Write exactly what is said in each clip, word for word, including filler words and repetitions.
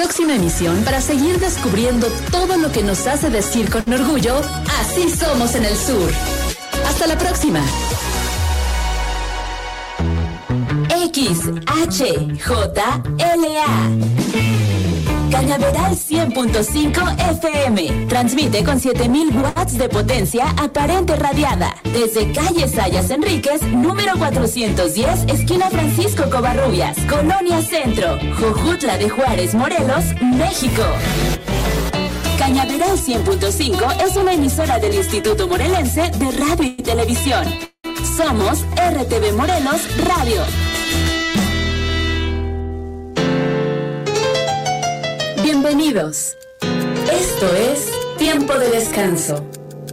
próxima emisión para seguir descubriendo todo lo que nos hace decir con orgullo, así somos en el sur. Hasta la próxima. X H J L A Cañaveral cien punto cinco F M. Transmite con siete mil watts de potencia aparente radiada. Desde calle Sayas Enríquez, número cuatrocientos diez, esquina Francisco Covarrubias, Colonia Centro, Jojutla de Juárez, Morelos, México. Cañaveral cien punto cinco es una emisora del Instituto Morelense de Radio y Televisión. Somos R T V Morelos Radio. Bienvenidos. Esto es Tiempo de Descanso.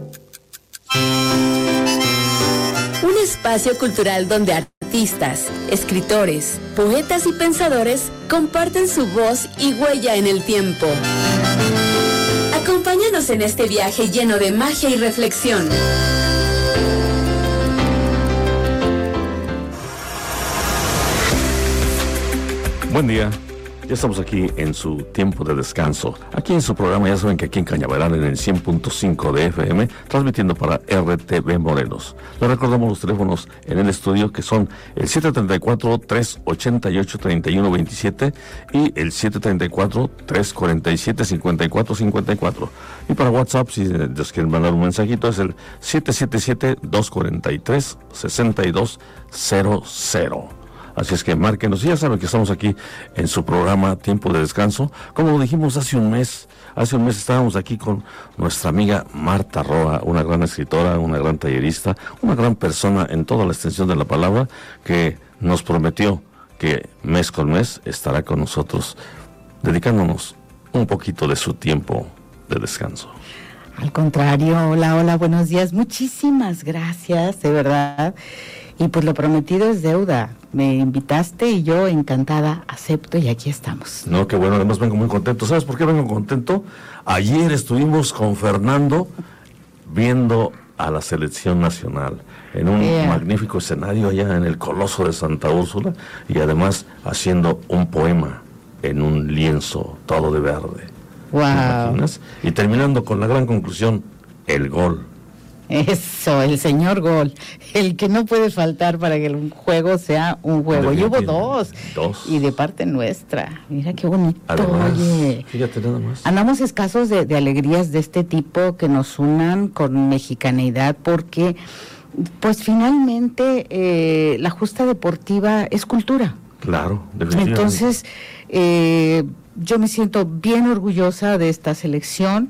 Un espacio cultural donde artistas, escritores, poetas y pensadores comparten su voz y huella en el tiempo. Acompáñanos en este viaje lleno de magia y reflexión. Buen día. Ya estamos aquí en su tiempo de descanso. Aquí en su programa, ya saben que aquí en Cañaveral, en el cien punto cinco de F M, transmitiendo para R T V Morelos. Les recordamos los teléfonos en el estudio, que son el siete tres cuatro, tres ocho ocho, tres uno dos siete y el siete tres cuatro, tres cuatro siete, cinco cuatro cinco cuatro. Y para WhatsApp, si les quieren mandar un mensajito, es el siete siete siete, dos cuatro tres, seis dos cero cero. Así es que márquenos, y ya saben que estamos aquí en su programa Tiempo de Descanso. Como lo dijimos hace un mes, hace un mes estábamos aquí con nuestra amiga Marta Roa, una gran escritora, una gran tallerista, una gran persona en toda la extensión de la palabra, que nos prometió que mes con mes estará con nosotros, dedicándonos un poquito de su tiempo de descanso. Al contrario, hola, hola, buenos días, muchísimas gracias, de verdad. Y pues lo prometido es deuda. Me invitaste y yo encantada acepto, y aquí estamos. No, qué bueno, además vengo muy contento. ¿Sabes por qué vengo contento? Ayer estuvimos con Fernando viendo a la selección nacional en un yeah. magnífico escenario allá en el Coloso de Santa Úrsula, y además haciendo un poema en un lienzo todo de verde. Wow. ¿Te imaginas? Y terminando con la gran conclusión, el gol. Eso, el señor gol, el que no puede faltar para que un juego sea un juego. Y hubo dos, dos, y de parte nuestra. Mira qué bonito. Además, oye, fíjate nada más. Andamos escasos de, de alegrías de este tipo que nos unan con mexicanidad, porque pues finalmente eh, la justa deportiva es cultura. Claro, definitivamente. Entonces, eh, yo me siento bien orgullosa de esta selección.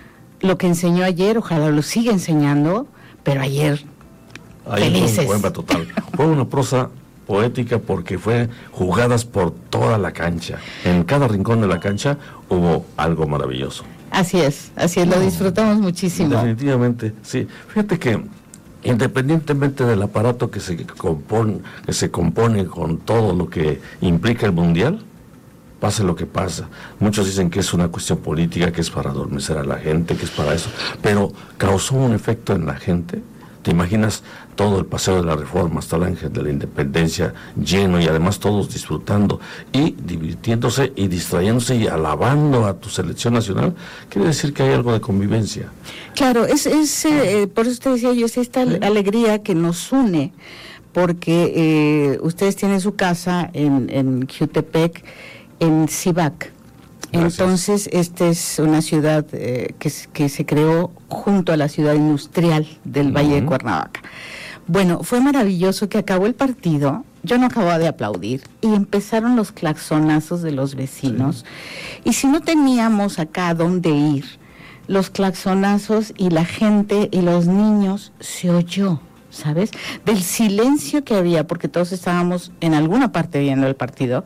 Lo que enseñó ayer, ojalá lo siga enseñando, pero ayer, Ahí felices. Fue un poema total. Fue una prosa poética porque fue jugadas por toda la cancha. En cada rincón de la cancha hubo algo maravilloso. Así es, así es, lo disfrutamos muchísimo. Definitivamente, sí. Fíjate que independientemente del aparato que se compone, que se compone con todo lo que implica el Mundial, pase lo que pasa. Muchos dicen que es una cuestión política, que es para adormecer a la gente, que es para eso, pero causó un efecto en la gente. ¿Te imaginas todo el Paseo de la Reforma hasta el Ángel de la Independencia lleno, y además todos disfrutando y divirtiéndose y distrayéndose y alabando a tu selección nacional? Quiere decir que hay algo de convivencia. Claro, es, es eh, por eso te decía yo, es esta ¿Sí? alegría que nos une, porque eh, ustedes tienen su casa en, en Jutepec, en Cibac. Gracias. Entonces, esta es una ciudad eh, que, que se creó junto a la ciudad industrial del uh-huh. Valle de Cuernavaca. Bueno, fue maravilloso que acabó el partido, yo no acababa de aplaudir, y empezaron los claxonazos de los vecinos, sí. y si no teníamos acá a dónde ir, los claxonazos y la gente y los niños se oyó, ¿sabes? Del silencio que había, porque todos estábamos en alguna parte viendo el partido,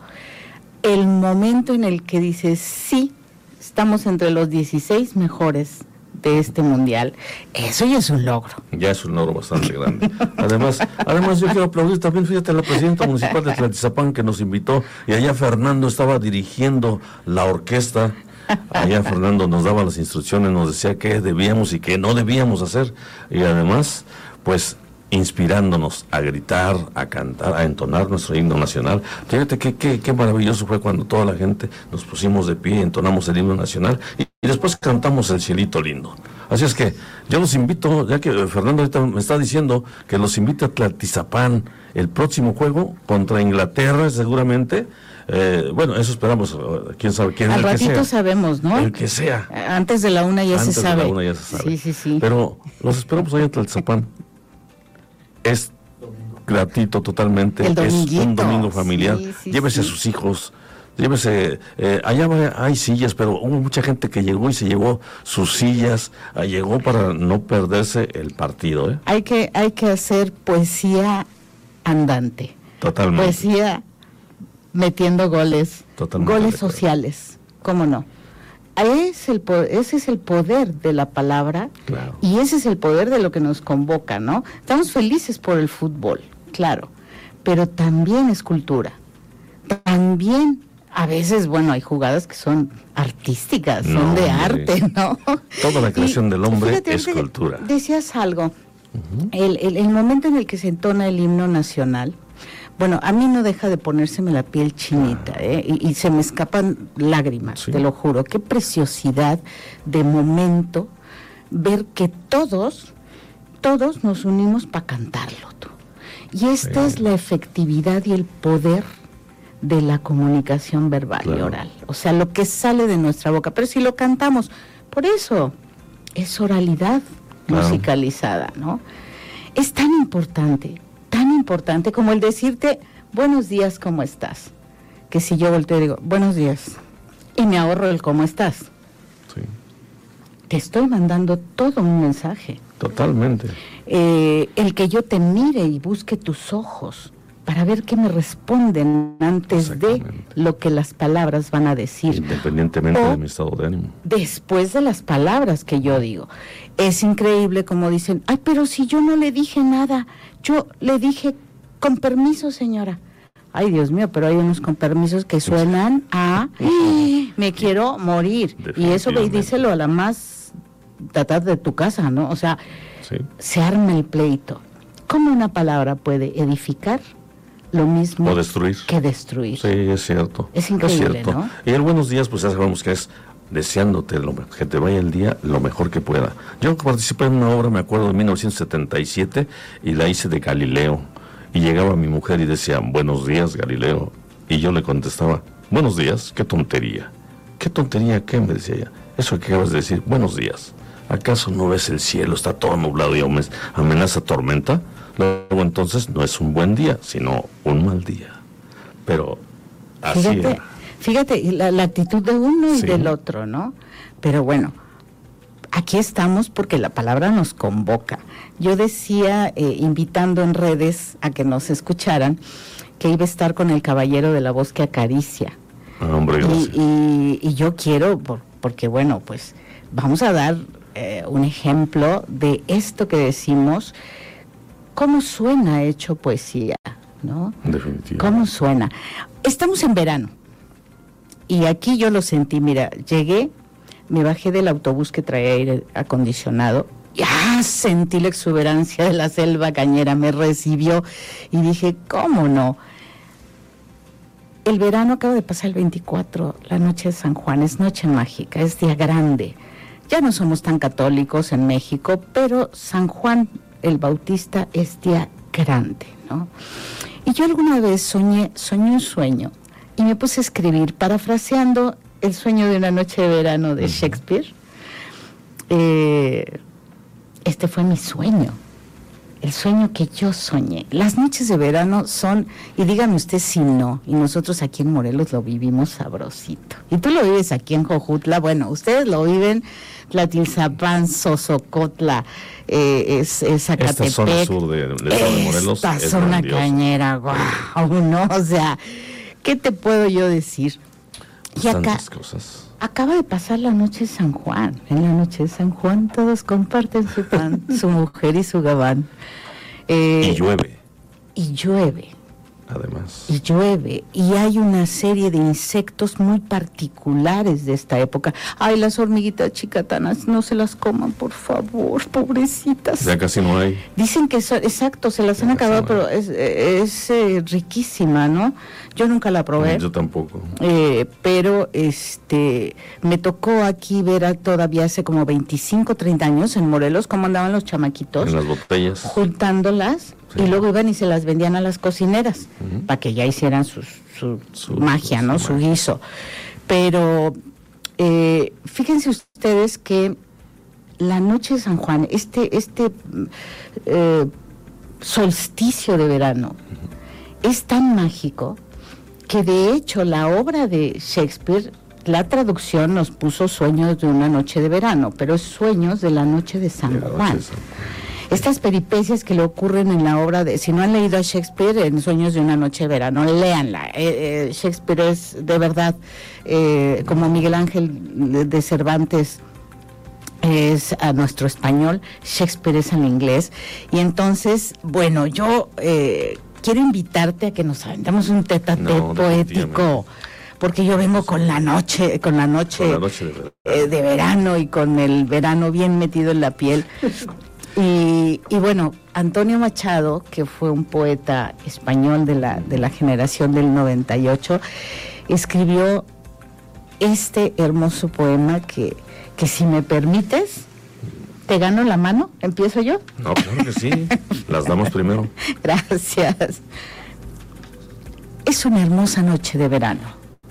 el momento en el que dices, sí, estamos entre los dieciséis mejores de este mundial, eso ya es un logro. Ya es un logro bastante grande. Además, además yo quiero aplaudir también, fíjate, a la presidenta municipal de Tlaltizapán, que nos invitó, y allá Fernando estaba dirigiendo la orquesta. Allá Fernando nos daba las instrucciones, nos decía qué debíamos y qué no debíamos hacer, y además, pues, inspirándonos a gritar, a cantar, a entonar nuestro himno nacional. Fíjate qué, qué, qué maravilloso fue cuando toda la gente nos pusimos de pie, entonamos el himno nacional y, y después cantamos El Cielito Lindo. Así es que yo los invito, ya que Fernando ahorita me está diciendo que los invita a Tlaltizapán, el próximo juego contra Inglaterra seguramente. Eh, bueno, eso esperamos, quién sabe quién es el el ratito que sea. sabemos, ¿no? El que sea. Antes de la una ya Antes se sabe. de la una ya se sabe. Sí, sí, sí. Pero los esperamos ahí en Tlaltizapán. Es gratuito totalmente, El es un dominguito. domingo familiar. Sí, sí, Llévese sí. a sus hijos, llévese, eh, allá va- hay sillas, pero hubo mucha gente que llegó y se llevó sus sillas, ah, llegó para no perderse el partido, ¿eh? Hay que, hay que hacer poesía andante. Totalmente. Poesía metiendo goles, Totalmente goles de acuerdo. sociales, ¿cómo no? Es el, po- ese es el poder de la palabra Claro. y ese es el poder de lo que nos convoca, ¿no? Estamos felices por el fútbol, claro, pero también es cultura. También, a veces, bueno, hay jugadas que son artísticas, No, son de hombre. arte, ¿no? Toda la creación Y del hombre fíjate, es ahorita cultura. Decías algo, el, el, el momento en el que se entona el himno nacional, bueno, a mí no deja de ponérseme la piel chinita, ¿eh? y, y se me escapan lágrimas, Sí. te lo juro. Qué preciosidad de momento ver que todos, todos nos unimos para cantarlo, tú. Y esta Sí. es la efectividad y el poder de la comunicación verbal y Claro. oral. O sea, lo que sale de nuestra boca. Pero si lo cantamos, por eso es oralidad Claro. musicalizada, ¿no? Es tan importante, tan importante como el decirte buenos días, ¿cómo estás? Que si yo volteo y digo buenos días y me ahorro el cómo estás, Sí, te estoy mandando todo un mensaje. totalmente. Eh, el que yo te mire y busque tus ojos para ver qué me responden antes de Exactamente. lo que las palabras van a decir. Independientemente O de mi estado de ánimo. después de las palabras que yo digo. Es increíble como dicen, ay, pero si yo no le dije nada, yo le dije, con permiso, señora. Ay, Dios mío, pero hay unos con permisos que suenan a, "¡Ah! Me quiero morir". Y eso ve y Definitivamente. díselo a la más tataz de tu casa, ¿no? O sea, Sí. se arma el pleito. ¿Cómo una palabra puede edificar lo mismo O destruir. que destruir? Sí, es cierto. Es increíble, cierto. ¿no? Y el buenos días, pues ya sabemos que es deseándote lo, me- que te vaya el día lo mejor que pueda. Yo participé en una obra, me acuerdo, de mil novecientos setenta y siete, y la hice de Galileo. Y llegaba mi mujer y decía, buenos días, Galileo. Y yo le contestaba, buenos días, qué tontería. ¿Qué tontería qué? Me decía ella. Eso que acabas de decir, buenos días. ¿Acaso no ves el cielo? Está todo nublado y amen- amenaza tormenta. Luego entonces no es un buen día, sino un mal día. Pero así Fíjate, era. fíjate la, la actitud de uno y Sí. del otro, ¿no? Pero bueno, aquí estamos porque la palabra nos convoca. Yo decía, eh, invitando en redes a que nos escucharan, que iba a estar con el caballero de la voz que acaricia. Ah, hombre, Y, gracias. y- y yo quiero, por- porque bueno, pues vamos a dar eh, un ejemplo de esto que decimos, cómo suena hecho poesía, ¿no? Definitivamente. ¿Cómo suena? Estamos en verano. Y aquí yo lo sentí, mira, llegué, me bajé del autobús que traía aire acondicionado, ya sentí la exuberancia de la selva cañera, me recibió y dije, ¿cómo no? El verano acaba de pasar el veinticuatro, la noche de San Juan, es noche mágica, es día grande. Ya no somos tan católicos en México, pero San Juan el Bautista es día grande, ¿no? Y yo alguna vez soñé, soñé un sueño y me puse a escribir, parafraseando el sueño de una noche de verano de Shakespeare. Eh, este fue mi sueño, el sueño que yo soñé. Las noches de verano son, y dígame usted si no, y nosotros aquí en Morelos lo vivimos sabrosito. Y tú lo vives aquí en Jojutla, bueno, ustedes lo viven, Tlaltizapán, Sosocotla, eh, es, es Zacatepec. Esta zona sur de, del estado de Morelos Esta es zona grandiosa. cañera, guau, ¿no? O sea, ¿qué te puedo yo decir? Y acá, Tantas cosas. acaba de pasar la noche de San Juan. En la noche de San Juan todos comparten su pan, su mujer y su gabán. Eh, Y llueve. y llueve. Además. Y llueve, y hay una serie de insectos muy particulares de esta época. Ay, las hormiguitas chicatanas, no se las coman, por favor, pobrecitas. Ya casi no hay. Dicen que son, exacto, se las Ya han acabado, no pero es, es eh, riquísima, ¿no? Yo nunca la probé. Yo tampoco. Eh, pero este me tocó aquí ver a, todavía hace como veinticinco, treinta años en Morelos cómo andaban los chamaquitos. En las botellas. Juntándolas. Sí. Y luego iban y se las vendían a las cocineras, uh-huh, para que ya hicieran su, su, su magia, ¿no? Su, su guiso. Pero eh, fíjense ustedes que la noche de San Juan, este, este eh, solsticio de verano, uh-huh, es tan mágico que de hecho la obra de Shakespeare, la traducción nos puso Sueños de una noche de verano, pero es Sueños de la noche de San Juan. Estas peripecias que le ocurren en la obra de, si no han leído a Shakespeare, en Sueños de una noche de verano, léanla. Eh, eh, Shakespeare es de verdad, eh, como Miguel Ángel de Cervantes es a nuestro español, Shakespeare es al inglés. Y entonces, bueno, yo eh, quiero invitarte a que nos aventemos un tete-a-tete no, poético. Porque yo vengo con la noche, con la noche, con la noche de, verano. Eh, de verano y con el verano bien metido en la piel. Y, y bueno, Antonio Machado, que fue un poeta español de la, de la generación del noventa y ocho, escribió este hermoso poema que, que si me permites, ¿te gano la mano? ¿Empiezo yo? No, claro que sí. Las damos primero. Gracias. Es una hermosa noche de verano.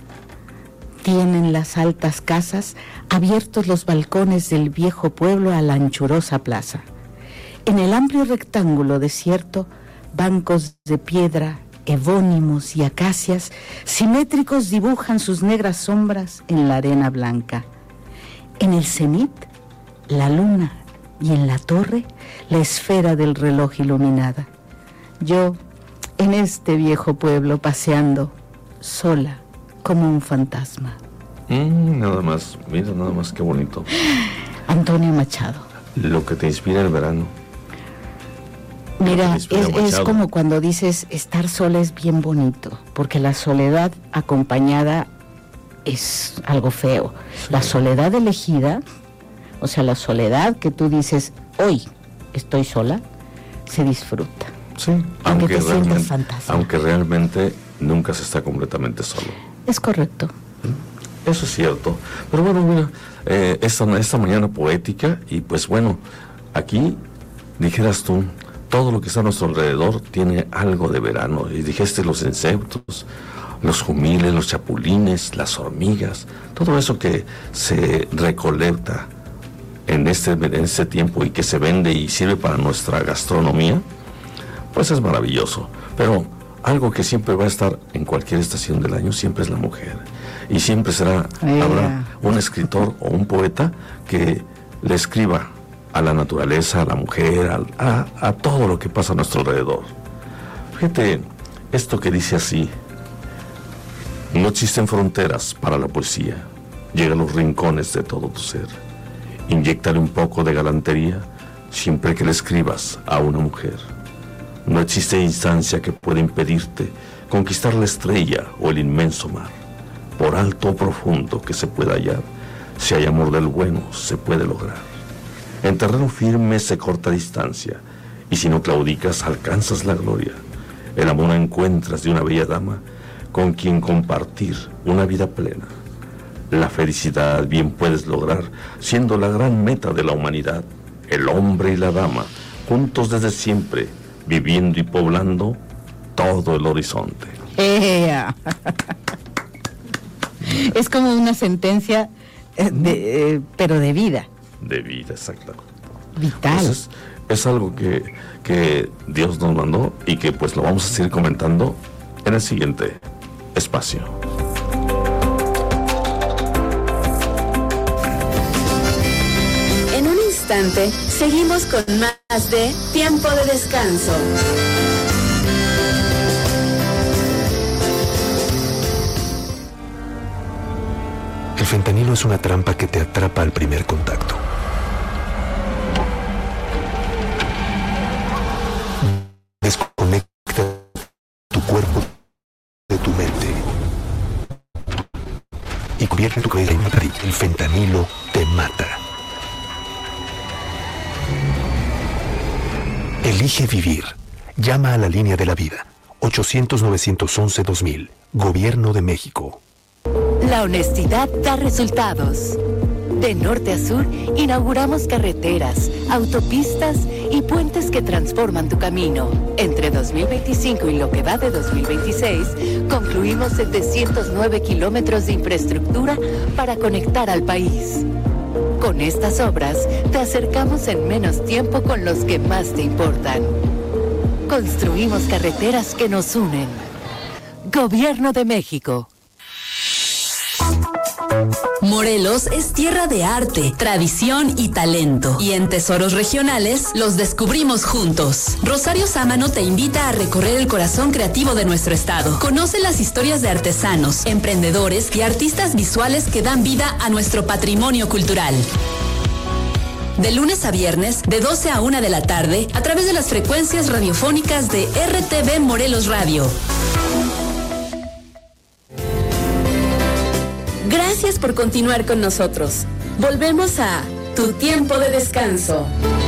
Tienen las altas casas abiertos los balcones del viejo pueblo a la anchurosa plaza. En el amplio rectángulo desierto, bancos de piedra, evónimos y acacias, simétricos dibujan sus negras sombras en la arena blanca. En el cenit, la luna, y en la torre, la esfera del reloj iluminada. Yo, en este viejo pueblo, paseando, sola, como un fantasma. Mm, nada más, mira, nada más, qué bonito. Antonio Machado. Lo que te inspira el verano. Mira, es, es como cuando dices, estar sola es bien bonito, porque la soledad acompañada es algo feo. Sí. La soledad elegida, o sea, la soledad que tú dices, hoy estoy sola, se disfruta. Sí, aunque, aunque, te realmente, fantasma. aunque realmente nunca se está completamente solo. Es correcto. Eso es cierto. Pero bueno, mira, eh, esta, esta mañana poética, y pues bueno, aquí dijeras tú, todo lo que está a nuestro alrededor tiene algo de verano. Y dijiste los insectos, los jumiles, los chapulines, las hormigas, todo eso que se recolecta en este, en este tiempo y que se vende y sirve para nuestra gastronomía, pues es maravilloso. Pero algo que siempre va a estar en cualquier estación del año siempre es la mujer. Y siempre será, yeah. habrá un escritor o un poeta que le escriba a la naturaleza, a la mujer, a, a, a todo lo que pasa a nuestro alrededor. Fíjate, esto que dice así: no existen fronteras para la poesía, llega a los rincones de todo tu ser. Inyéctale un poco de galantería siempre que le escribas a una mujer. No existe instancia que pueda impedirte conquistar la estrella o el inmenso mar. Por alto o profundo que se pueda hallar, si hay amor del bueno, se puede lograr. En terreno firme se corta distancia, y si no claudicas, alcanzas la gloria. El amor encuentras de una bella dama con quien compartir una vida plena. La felicidad bien puedes lograr, siendo la gran meta de la humanidad. El hombre y la dama, juntos desde siempre, viviendo y poblando todo el horizonte. Yeah. Es como una sentencia, eh, de, eh, pero de vida. De vida, exacto. Vital. Pues es, es algo que, que Dios nos mandó y que pues lo vamos a seguir comentando en el siguiente espacio. En un instante, seguimos con más de Tiempo de Descanso. El fentanilo es una trampa que te atrapa al primer contacto. Desconecta tu cuerpo El fentanilo te mata. Elige vivir. Llama a la línea de la vida. ochocientos, novecientos once, dos mil. Gobierno de México. La honestidad da resultados. De norte a sur, inauguramos carreteras, autopistas y puentes que transforman tu camino. Entre dos mil veinticinco y lo que va de dos mil veintiséis, concluimos setecientos nueve kilómetros de infraestructura para conectar al país. Con estas obras, te acercamos en menos tiempo con los que más te importan. Construimos carreteras que nos unen. Gobierno de México. Morelos es tierra de arte, tradición y talento. Y en Tesoros Regionales los descubrimos juntos. Rosario Sámano te invita a recorrer el corazón creativo de nuestro estado. Conoce las historias de artesanos, emprendedores y artistas visuales que dan vida a nuestro patrimonio cultural. De lunes a viernes, de doce a una de la tarde, a través de las frecuencias radiofónicas de R T V Morelos Radio. Gracias por continuar con nosotros. Volvemos a Tu Tiempo de Descanso.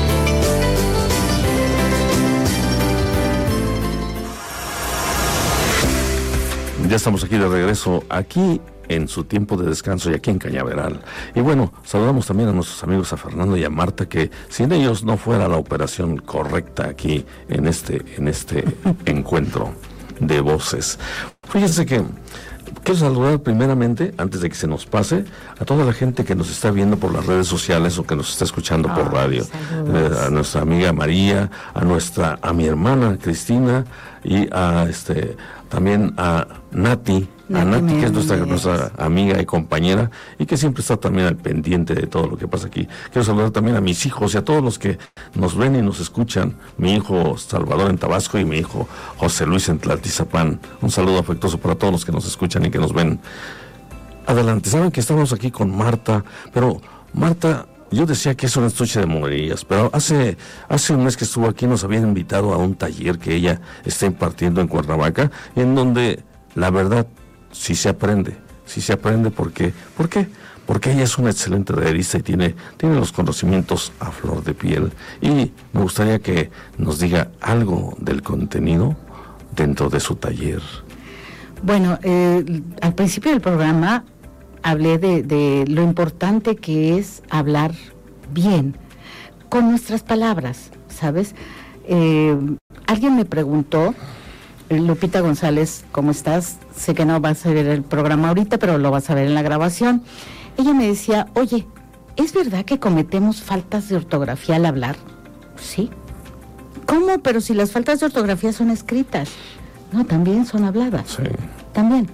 Ya estamos aquí de regreso, aquí en Su Tiempo de Descanso y aquí en Cañaveral. Y bueno, saludamos también a nuestros amigos, a Fernando y a Marta, que sin ellos no fuera la operación correcta aquí en este, en este encuentro de voces. Fíjense que quiero saludar primeramente, antes de que se nos pase, a toda la gente que nos está viendo por las redes sociales o que nos está escuchando por radio. Eh, a nuestra amiga María, a nuestra, a mi hermana Cristina y a este también a Nati, a Nati, que es nuestra, nuestra amiga y compañera y que siempre está también al pendiente de todo lo que pasa aquí. Quiero saludar también a mis hijos y a todos los que nos ven y nos escuchan. Mi hijo Salvador en Tabasco y mi hijo José Luis en Tlaltizapán. Un saludo afectuoso para todos los que nos escuchan y que nos ven. Adelante, saben que estamos aquí con Marta, pero Marta, yo decía que es un estuche de monerías, pero hace, hace un mes que estuvo aquí nos habían invitado a un taller que ella está impartiendo en Cuernavaca, en donde la verdad sí se aprende, sí se aprende porque, ¿por qué? Porque ella es una excelente tallerista y tiene, tiene los conocimientos a flor de piel. Y me gustaría que nos diga algo del contenido dentro de su taller. Bueno, eh, al principio del programa hablé de, de lo importante que es hablar bien, con nuestras palabras, ¿sabes? Eh, alguien me preguntó, Lupita González, ¿cómo estás? Sé que no vas a ver el programa ahorita, pero lo vas a ver en la grabación. Ella me decía, oye, ¿es verdad que cometemos faltas de ortografía al hablar? Sí. ¿Cómo? Pero si las faltas de ortografía son escritas. No, también son habladas. Sí. También.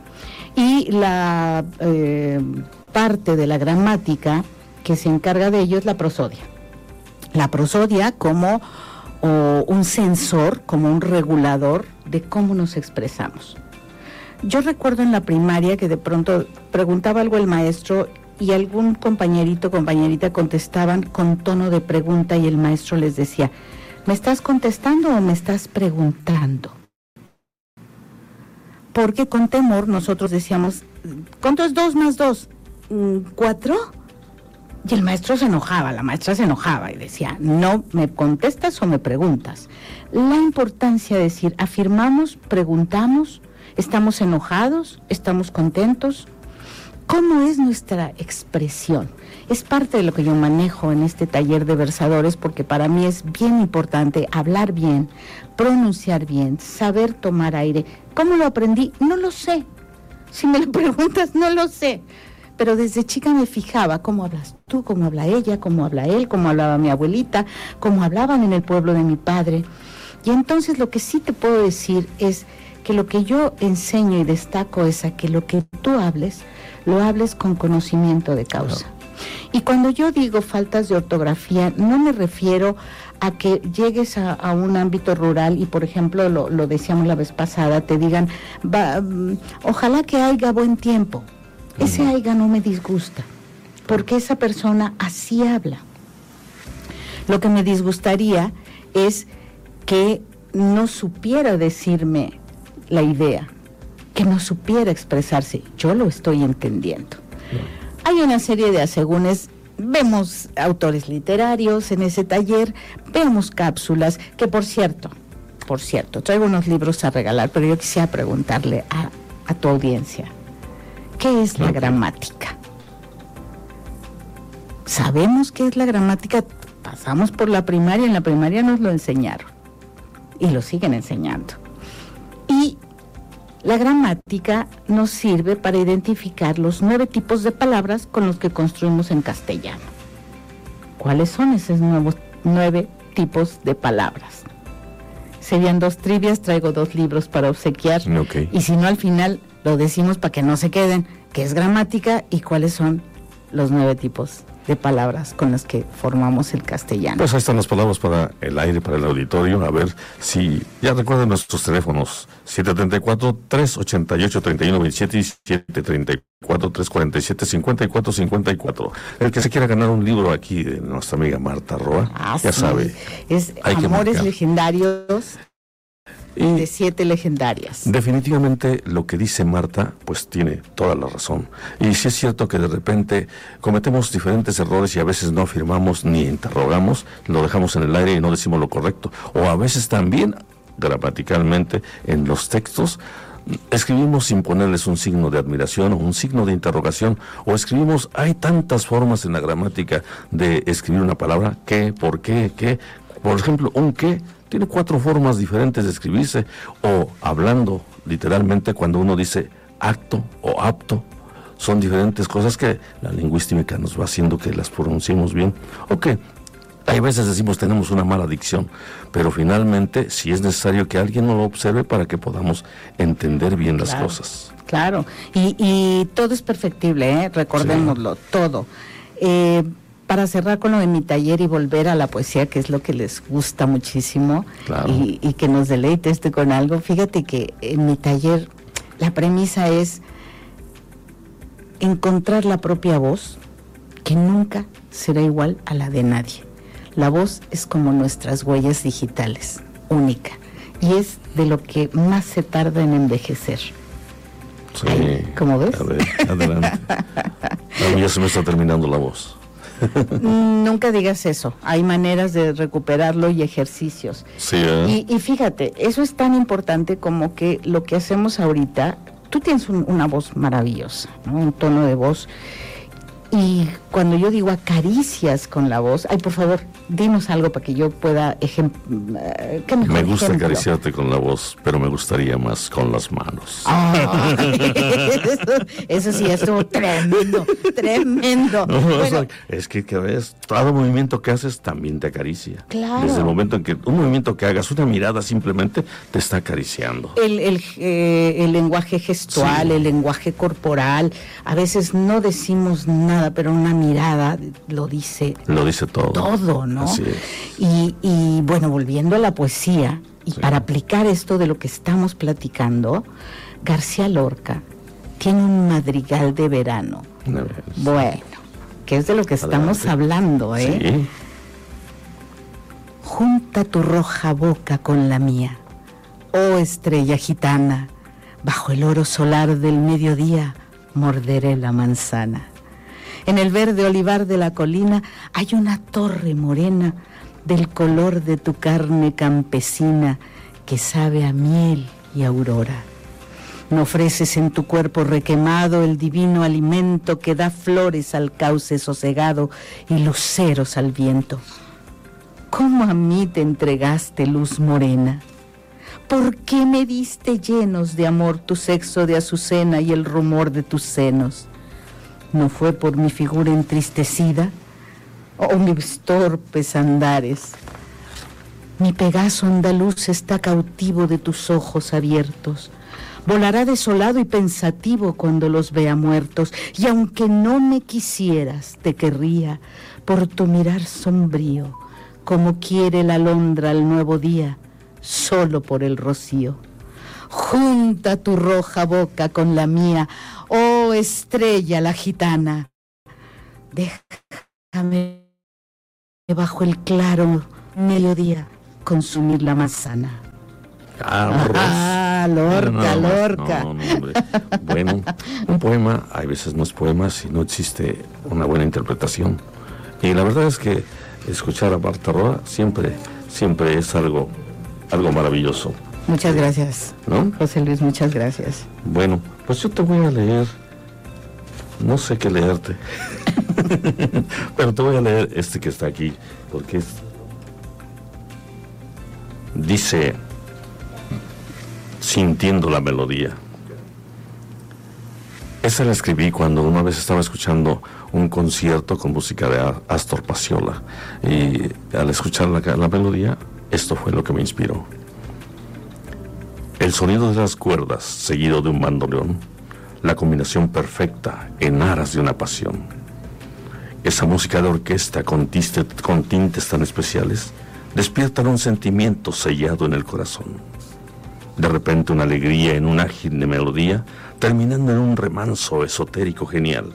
Y la eh, parte de la gramática que se encarga de ello es la prosodia. La prosodia como o un sensor, como un regulador de cómo nos expresamos. Yo recuerdo en la primaria que de pronto preguntaba algo el maestro y algún compañerito, compañerita contestaban con tono de pregunta y el maestro les decía, ¿me estás contestando o me estás preguntando? Porque con temor nosotros decíamos, ¿cuánto es dos más dos? ¿Cuatro? Y el maestro se enojaba, la maestra se enojaba y decía, no, ¿me contestas o me preguntas? La importancia de decir, afirmamos, preguntamos, estamos enojados, estamos contentos. ¿Cómo es nuestra expresión? Es parte de lo que yo manejo en este taller de versadores, porque para mí es bien importante hablar bien, pronunciar bien, saber tomar aire. ¿Cómo lo aprendí? No lo sé. Si me lo preguntas, no lo sé. Pero desde chica me fijaba cómo hablas tú, cómo habla ella, cómo habla él, cómo hablaba mi abuelita, cómo hablaban en el pueblo de mi padre. Y entonces lo que sí te puedo decir es que lo que yo enseño y destaco es a que lo que tú hables, lo hables con conocimiento de causa. Claro. Y cuando yo digo faltas de ortografía, no me refiero a que llegues a, a un ámbito rural y, por ejemplo, lo, lo decíamos la vez pasada, te digan, va, um, ojalá que haya buen tiempo. Uh-huh. Ese haya no me disgusta, porque esa persona así habla. Lo que me disgustaría es que no supiera decirme la idea, que no supiera expresarse. Yo lo estoy entendiendo. Uh-huh. hay una serie de asegúnes. Vemos autores literarios en ese taller, vemos cápsulas, que por cierto, por cierto, traigo unos libros a regalar, pero yo quisiera preguntarle a, a tu audiencia, ¿qué es la gramática? ¿Sabemos qué es la gramática? Pasamos por la primaria, en la primaria nos lo enseñaron y lo siguen enseñando. Y la gramática nos sirve para identificar los nueve tipos de palabras con los que construimos en castellano. ¿Cuáles son esos nuevos nueve tipos de palabras? Serían dos trivias, traigo dos libros para obsequiar. Okay. Y si no, al final lo decimos para que no se queden, qué es gramática y cuáles son los nueve tipos de palabras con las que formamos el castellano. Pues ahí están las palabras para el aire, para el auditorio. A ver si ya recuerden nuestros teléfonos: siete tres cuatro, tres ocho ocho, tres uno dos siete y siete tres cuatro, tres cuatro siete, cinco cuatro cinco cuatro. El que se quiera ganar un libro aquí de nuestra amiga Marta Roa, ah, ya sí. sabe. Es Amores Legendarios y de siete legendarias. Definitivamente lo que dice Marta pues tiene toda la razón, y sí es cierto que de repente cometemos diferentes errores y a veces no afirmamos ni interrogamos, lo dejamos en el aire y no decimos lo correcto, o a veces también gramaticalmente en los textos escribimos sin ponerles un signo de admiración o un signo de interrogación, o escribimos, hay tantas formas en la gramática de escribir una palabra, qué, por qué, qué, por ejemplo, un qué tiene cuatro formas diferentes de escribirse, o hablando literalmente cuando uno dice acto o apto, son diferentes cosas que la lingüística nos va haciendo que las pronunciemos bien, o que hay veces decimos tenemos una mala dicción, pero finalmente sí es necesario que alguien nos lo observe para que podamos entender bien las claro, cosas. Claro, y, y todo es perfectible, ¿eh? Recordémoslo, sí. todo. Eh, Para cerrar con lo de mi taller y volver a la poesía, que es lo que les gusta muchísimo, claro. y, y que nos deleite este con algo, fíjate que en mi taller la premisa es encontrar la propia voz, que nunca será igual a la de nadie. La voz es como nuestras huellas digitales, única, y es de lo que más se tarda en envejecer. Sí. Ahí, ¿cómo ves? A ver, adelante. A mí ya se me está terminando la voz. Nunca digas eso, hay maneras de recuperarlo y ejercicios. Sí, ¿eh? y, y fíjate, eso es tan importante como que lo que hacemos ahorita. Tú tienes un, una voz maravillosa, ¿no? Un tono de voz, y cuando yo digo acaricias con la voz, ay, por favor, dinos algo para que yo pueda ejemplar. ¿Qué mejor me gusta ejemplo? Acariciarte con la voz, pero me gustaría más con las manos. Ah, eso, eso sí, estuvo tremendo, tremendo. No, bueno, o sea, es que cada vez, todo movimiento que haces también te acaricia. Claro. Desde el momento en que un movimiento que hagas, una mirada simplemente te está acariciando. El, el, eh, el lenguaje gestual, sí. el lenguaje corporal, a veces no decimos nada, pero una mirada lo dice. Lo dice todo. Todo, ¿no? Así es. Y, y bueno, volviendo a la poesía, y sí. para aplicar esto de lo que estamos platicando, García Lorca tiene un madrigal de verano. Bueno, que es de lo que estamos Adelante. hablando, ¿eh? Sí. Junta tu roja boca con la mía, oh estrella gitana, bajo el oro solar del mediodía morderé la manzana. En el verde olivar de la colina hay una torre morena del color de tu carne campesina que sabe a miel y aurora. No ofreces en tu cuerpo requemado el divino alimento que da flores al cauce sosegado y luceros al viento. ¿Cómo a mí te entregaste, luz morena? ¿Por qué me diste llenos de amor tu sexo de azucena y el rumor de tus senos? ¿No fue por mi figura entristecida o mis torpes andares? Mi Pegaso andaluz está cautivo de tus ojos abiertos. Volará desolado y pensativo cuando los vea muertos. Y aunque no me quisieras, te querría por tu mirar sombrío, como quiere la alondra al nuevo día, solo por el rocío. Junta tu roja boca con la mía, oh estrella la gitana. Déjame bajo el claro mediodía consumir la manzana. Ah, Lorca, Lorca, no, Lorca. No, no, hombre. Bueno, un poema, hay veces no es poema si no existe una buena interpretación. Y la verdad es que escuchar a Marta Roa siempre, siempre es algo, algo maravilloso. Muchas gracias, ¿no? José Luis, muchas gracias. Bueno, pues yo te voy a leer, no sé qué leerte, pero te voy a leer este que está aquí, porque es, dice, sintiendo la melodía. Esa la escribí cuando una vez estaba escuchando un concierto con música de Astor Piazzolla, y al escuchar la, la melodía, esto fue lo que me inspiró. El sonido de las cuerdas, seguido de un bandoneón, la combinación perfecta en aras de una pasión. Esa música de orquesta con, tiste, con tintes tan especiales despiertan un sentimiento sellado en el corazón. De repente una alegría en un ágil de melodía, terminando en un remanso esotérico genial.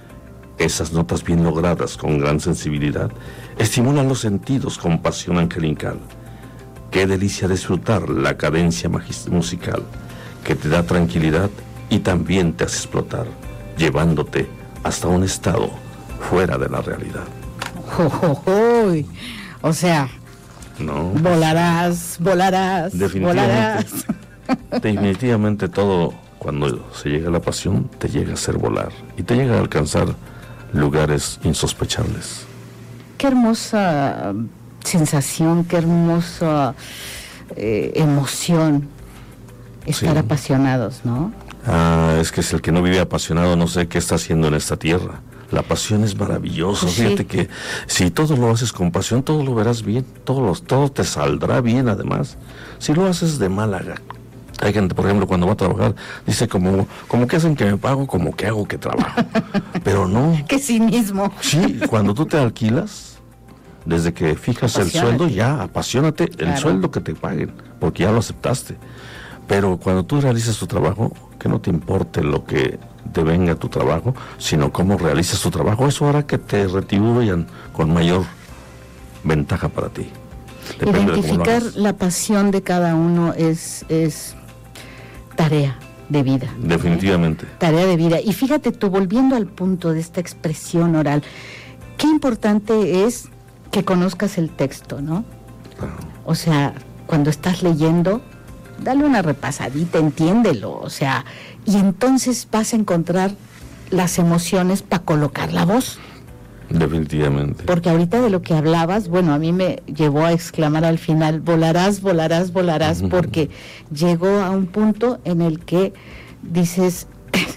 Esas notas bien logradas con gran sensibilidad estimulan los sentidos con pasión angelical. Qué delicia disfrutar la cadencia magis- musical que te da tranquilidad y también te hace explotar, llevándote hasta un estado fuera de la realidad. Oh, oh, oh. O sea, no, volarás, volarás, definitivamente, volarás. Definitivamente todo, cuando se llega a la pasión, te llega a hacer volar y te llega a alcanzar lugares insospechables. Qué hermosa sensación, qué hermosa eh, emoción estar Sí. apasionados, ¿no? Ah, es que es el que no vive apasionado, no sé qué está haciendo en esta tierra. La pasión es maravillosa. Sí. Fíjate que si todo lo haces con pasión, todo lo verás bien, todo, lo, todo te saldrá bien además. Si lo haces de mala gana. Hay gente, por ejemplo, cuando va a trabajar, dice como, como que hacen que me pago, como que hago que trabajo. Pero no. Qué cinismo. Sí, cuando tú te alquilas, desde que fijas el Apasionate. sueldo, ya apasionate el Claro. sueldo que te paguen, porque ya lo aceptaste. Pero cuando tú realizas tu trabajo, que no te importe lo que te venga tu trabajo, sino cómo realizas tu trabajo, eso hará que te retribuyan con mayor ventaja para ti. Depende de cómo lo Identificar hagas. la pasión de cada uno es, es tarea de vida. Definitivamente. Tarea de vida. Y fíjate tú, volviendo al punto de esta expresión oral, qué importante es que conozcas el texto, ¿no? Claro. O sea, cuando estás leyendo, dale una repasadita, entiéndelo, o sea, y entonces vas a encontrar las emociones para colocar la voz. Definitivamente. Porque ahorita de lo que hablabas, bueno, a mí me llevó a exclamar al final, volarás, volarás, volarás, Ujú. porque llegó a un punto en el que dices,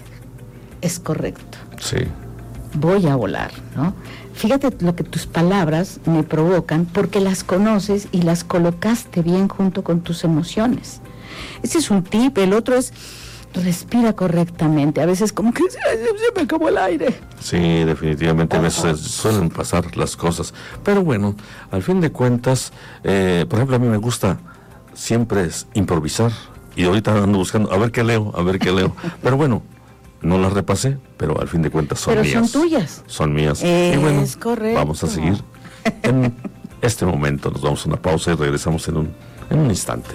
es correcto, Sí. voy a volar, ¿no? Fíjate lo que tus palabras me provocan porque las conoces y las colocaste bien junto con tus emociones. Ese es un tip. El otro es respira correctamente. A veces como que se, se me acabó el aire. Sí, definitivamente a veces suelen pasar las cosas. Pero bueno, al fin de cuentas, eh, por ejemplo, a mí me gusta siempre es improvisar. Y ahorita ando buscando, a ver qué leo, a ver qué leo. Pero bueno, no las repasé, pero al fin de cuentas son Pero mías. son tuyas. Son mías. Es y bueno, correcto. vamos a seguir en este momento. Nos vamos a una pausa y regresamos en un, en un instante.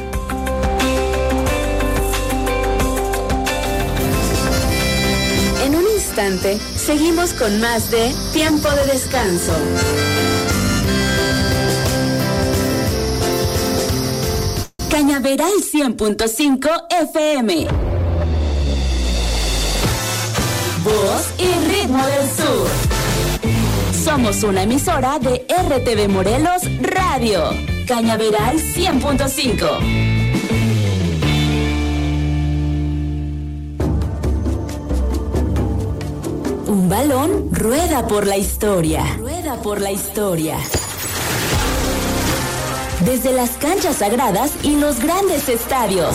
En un instante, seguimos con más de Tiempo de Descanso. Cañaveral cien punto cinco F M. Voz y ritmo del sur. Somos una emisora de R T V Morelos Radio. Cañaveral cien punto cinco. Un balón rueda por la historia. Rueda por la historia. Desde las canchas sagradas y los grandes estadios.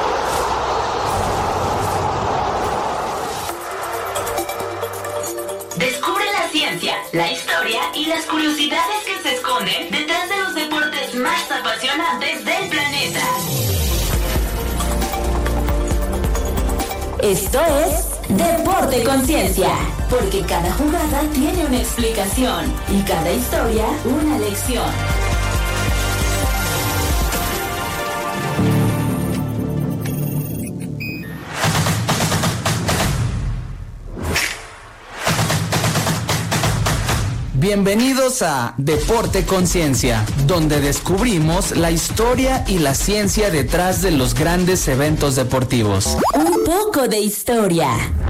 Descubre la ciencia, la historia y las curiosidades que se esconden detrás de los deportes más apasionantes del planeta. Esto es Deporte Conciencia, porque cada jugada tiene una explicación y cada historia una lección. Bienvenidos a Deporte Conciencia, donde descubrimos la historia y la ciencia detrás de los grandes eventos deportivos. Un poco de historia.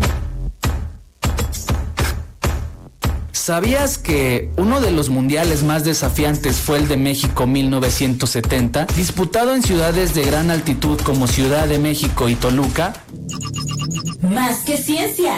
¿Sabías que uno de los mundiales más desafiantes fue el de México mil novecientos setenta, disputado en ciudades de gran altitud como Ciudad de México y Toluca? Más que ciencia.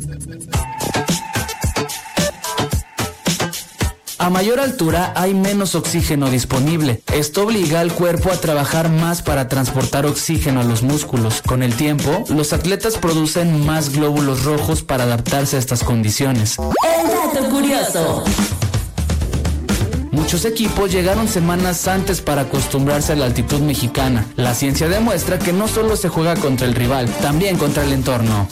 A mayor altura hay menos oxígeno disponible. Esto obliga al cuerpo a trabajar más para transportar oxígeno a los músculos. Con el tiempo, los atletas producen más glóbulos rojos para adaptarse a estas condiciones. El dato curioso. Muchos equipos llegaron semanas antes para acostumbrarse a la altitud mexicana. La ciencia demuestra que no solo se juega contra el rival, también contra el entorno.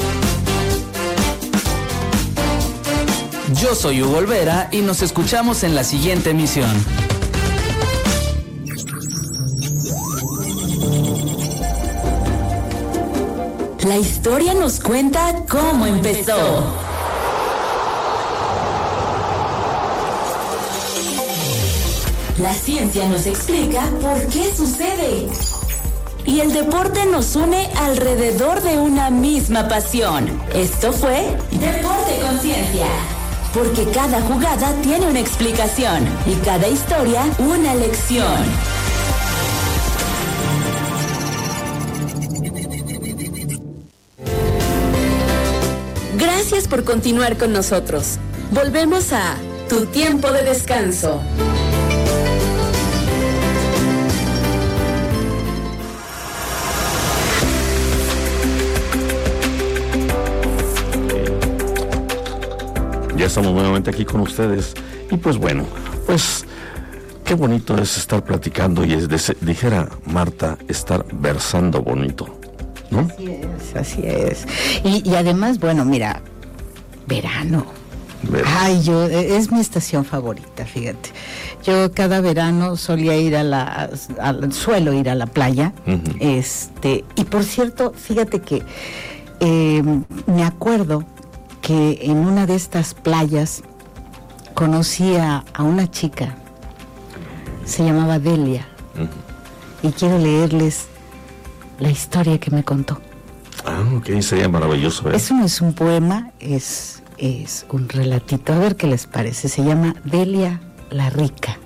Yo soy Hugo Olvera y nos escuchamos en la siguiente emisión. La historia nos cuenta cómo empezó. La ciencia nos explica por qué sucede. Y el deporte nos une alrededor de una misma pasión. Esto fue Deporte Conciencia. Porque cada jugada tiene una explicación y cada historia una lección. Gracias por continuar con nosotros. Volvemos a Tu Tiempo de Descanso. Ya estamos nuevamente aquí con ustedes y pues bueno, pues qué bonito es estar platicando y es, de, dijera Marta, estar versando bonito, ¿no? Así es, así es. Y, y además, bueno, mira, verano. verano. Ay, yo, es mi estación favorita, fíjate. Yo cada verano solía ir a la, a, suelo ir a la playa, uh-huh. este, y por cierto, fíjate que eh, me acuerdo que en una de estas playas conocí a, a una chica, se llamaba Delia, uh-huh. y quiero leerles la historia que me contó. Ah, ok, sería maravilloso. ¿eh? Eso no es un poema, es, es un relatito, a ver qué les parece, se llama Delia la Rica.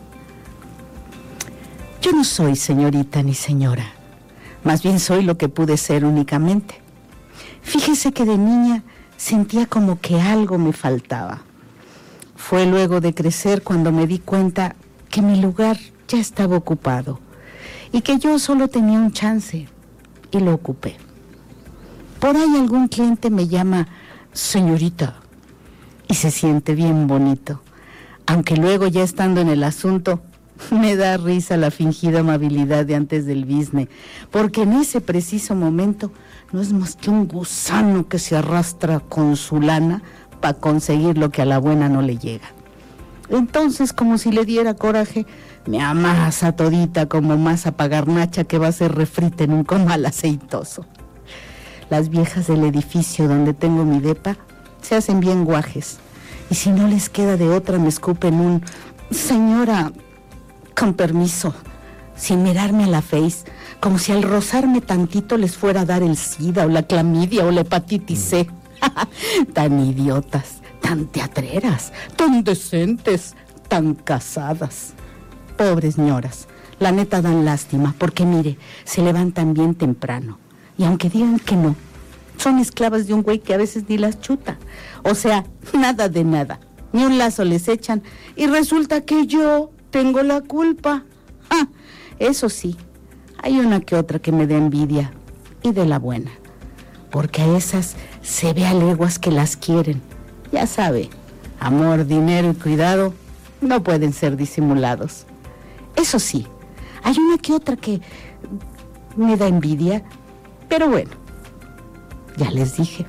Yo no soy señorita ni señora, más bien soy lo que pude ser únicamente. Fíjese que de niña sentía como que algo me faltaba. Fue luego de crecer cuando me di cuenta que mi lugar ya estaba ocupado y que yo solo tenía un chance y lo ocupé. Por ahí algún cliente me llama señorita y se siente bien bonito, aunque luego ya estando en el asunto me da risa la fingida amabilidad de antes del business, porque en ese preciso momento no es más que un gusano que se arrastra con su lana para conseguir lo que a la buena no le llega. Entonces, como si le diera coraje, me amasa todita como masa pa' garnacha que va a ser refrita en un comal aceitoso. Las viejas del edificio donde tengo mi depa se hacen bien guajes, y si no les queda de otra me escupen un señora, con permiso, sin mirarme a la face, como si al rozarme tantito les fuera a dar el SIDA o la clamidia o la hepatitis C. Tan idiotas, tan teatreras, tan decentes, tan casadas. Pobres ñoras, la neta dan lástima, porque mire, se levantan bien temprano. Y aunque digan que no, son esclavas de un güey que a veces ni las chuta. O sea, nada de nada, ni un lazo les echan, y resulta que yo tengo la culpa. Ah, eso sí, hay una que otra que me da envidia, y de la buena, porque a esas se ve a leguas que las quieren. Ya sabe, amor, dinero y cuidado no pueden ser disimulados. Eso sí, hay una que otra que me da envidia, pero bueno, ya les dije,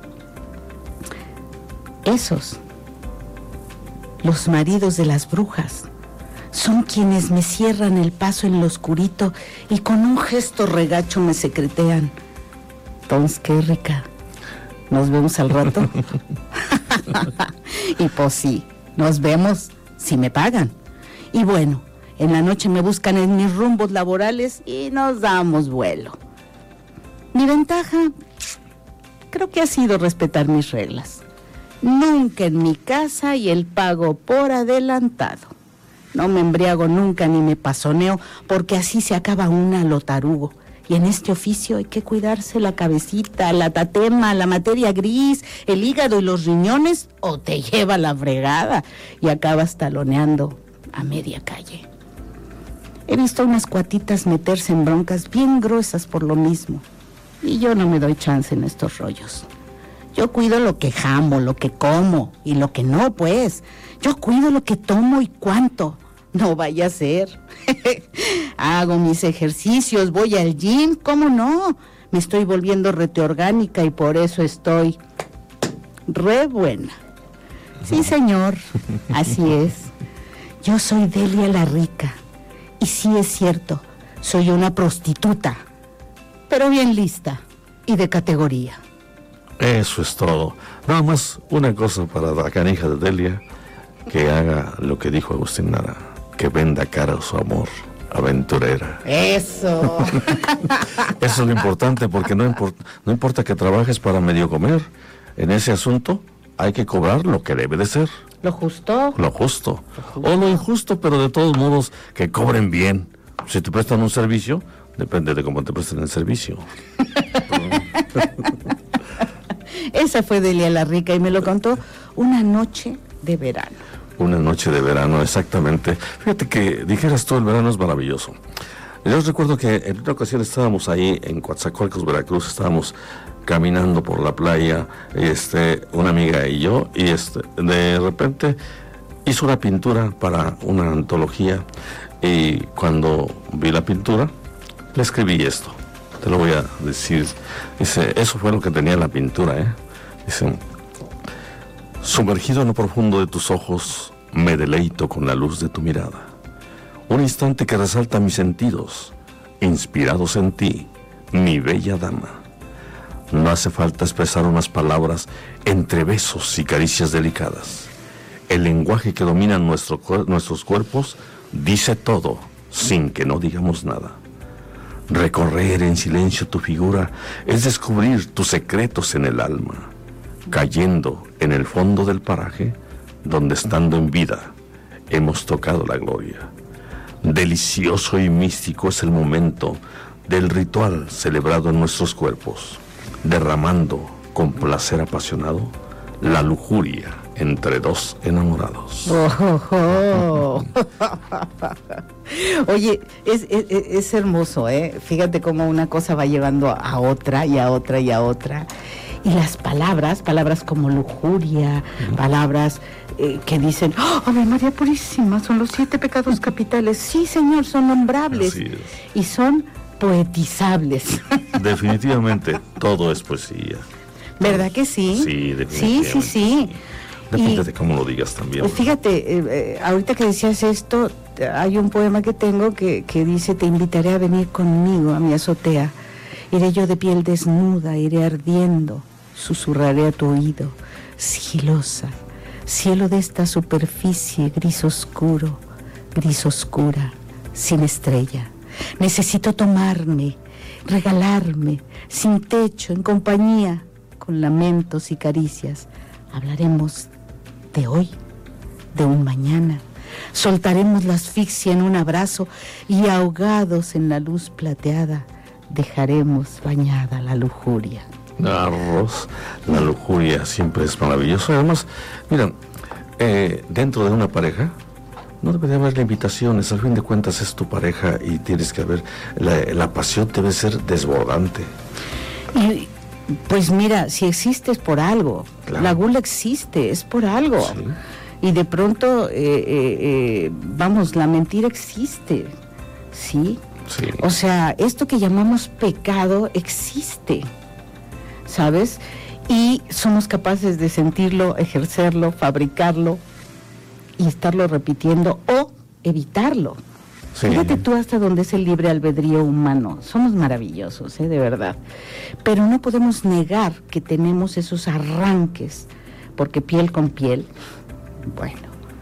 esos, los maridos de las brujas, son quienes me cierran el paso en lo oscurito y con un gesto regacho me secretean: Tons, qué rica, nos vemos al rato. Y pues sí, Nos vemos si me pagan. Y bueno, en la noche me buscan en mis rumbos laborales y nos damos vuelo. Mi ventaja, creo que ha sido respetar mis reglas. Nunca en mi casa y el pago por adelantado. No me embriago nunca ni me pasoneo, porque así se acaba una a lo tarugo. Y en este oficio hay que cuidarse la cabecita, la tatema, la materia gris, el hígado y los riñones, o te lleva la fregada y acabas taloneando a media calle. He visto unas cuatitas meterse en broncas bien gruesas por lo mismo. Y yo no me doy chance en estos rollos. Yo cuido lo que jamo, lo que como y lo que no, pues. Yo cuido lo que tomo y cuánto. No vaya a ser. Hago mis ejercicios, voy al gym, ¿cómo no? Me estoy volviendo reteorgánica y por eso estoy re buena. Sí, señor, así es. Yo soy Delia la Rica. Y sí es cierto, soy una prostituta, pero bien lista y de categoría. Eso es todo. Nada más una cosa para la canija de Delia, que haga lo que dijo Agustín Lara, que venda cara a su amor, aventurera. Eso. Eso es lo importante, porque no, import, no importa que trabajes para medio comer, en ese asunto hay que cobrar lo que debe de ser. Lo justo. Lo justo. Lo justo. O lo injusto, pero de todos modos que cobren bien. Si te prestan un servicio, depende de cómo te presten el servicio. Esa fue Delia la Rica y me lo contó una noche de verano. Una noche de verano, exactamente. Fíjate que dijeras tú, el verano es maravilloso. Yo recuerdo que en una ocasión estábamos ahí en Coatzacoalcos, Veracruz, estábamos caminando por la playa, este, una amiga y yo, y este, de repente hizo una pintura para una antología, y cuando vi la pintura, le escribí esto, te lo voy a decir. Dice, eso fue lo que tenía la pintura, ¿eh? Dice, sumergido en lo profundo de tus ojos, me deleito con la luz de tu mirada. Un instante que resalta mis sentidos, inspirados en ti, mi bella dama. No hace falta expresar unas palabras entre besos y caricias delicadas. El lenguaje que domina nuestro, nuestros cuerpos dice todo, sin que no digamos nada. Recorrer en silencio tu figura es descubrir tus secretos en el alma, cayendo en el fondo del paraje donde estando en vida hemos tocado la gloria. Delicioso y místico es el momento del ritual celebrado en nuestros cuerpos, derramando con placer apasionado la lujuria entre dos enamorados. Oh, oh, oh. Oye, es, es, es hermoso, ¿eh? Fíjate cómo una cosa va llevando a otra y a otra y a otra. Y las palabras, palabras como lujuria, uh-huh. palabras eh, que dicen, ¡oh, Ave María Purísima, son los siete pecados capitales! Sí, señor, son nombrables. Así es. Y son poetizables. Definitivamente, todo es poesía. ¿Verdad que sí? Sí, definitivamente. Sí, sí, sí. Depende y, de cómo lo digas también. Fíjate, eh, eh, ahorita que decías esto, hay un poema que tengo que, que dice, te invitaré a venir conmigo a mi azotea. Iré yo de piel desnuda, iré ardiendo, susurraré a tu oído, sigilosa, cielo de esta superficie gris oscuro, gris oscura, sin estrella. Necesito tomarme, regalarme, sin techo, en compañía, con lamentos y caricias. Hablaremos de hoy, de un mañana. Soltaremos la asfixia en un abrazo y ahogados en la luz plateada, dejaremos bañada la lujuria. Arroz, la lujuria siempre es maravilloso. Además, mira, eh, dentro de una pareja no debe de haber limitaciones. Al fin de cuentas es tu pareja y tienes que haber, la, la pasión debe ser desbordante. Y, pues mira, si existe es por algo. Claro. La gula existe, es por algo. Sí. Y de pronto, eh, eh, eh, vamos, la mentira existe, ¿sí? Sí. O sea, esto que llamamos pecado existe, ¿sabes? Y somos capaces de sentirlo, ejercerlo, fabricarlo y estarlo repitiendo o evitarlo. Sí. Fíjate tú hasta dónde es el libre albedrío humano. Somos maravillosos, ¿eh? De verdad. Pero no podemos negar que tenemos esos arranques, porque piel con piel, bueno,